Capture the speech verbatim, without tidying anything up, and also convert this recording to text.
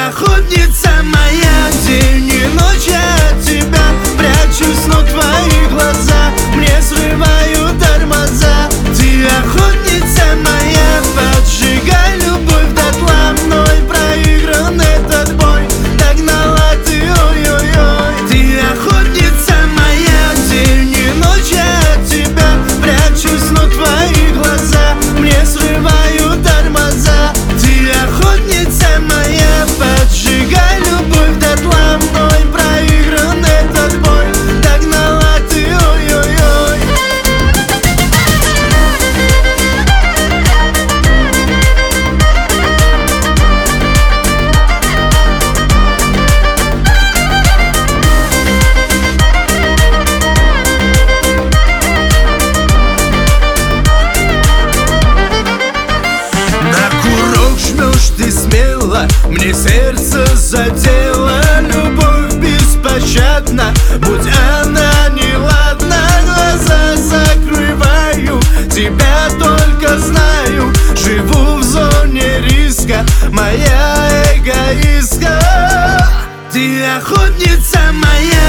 охотница моя, день и ночь я от тебя прячусь, но твои глаза мне срывают тормоза. Ты охотница моя, поджигай любовь дотла, мной проигран этот бой, догнала ты, ой-ой-ой. Ты охотница моя, день и ночь я от тебя прячусь, но твои глаза мне срывают тормоза. Ты охотница моя, поджигай любовь дотла, мной проигран этот бой, догнала ты, ой-ой-ой. На курок жмешь ты смело, мне сердце задело. Любовь беспощадна, будь она неладна. Глаза закрываю, тебя только знаю. Живу в зоне риска, моя эгоистка. Ты охотница моя,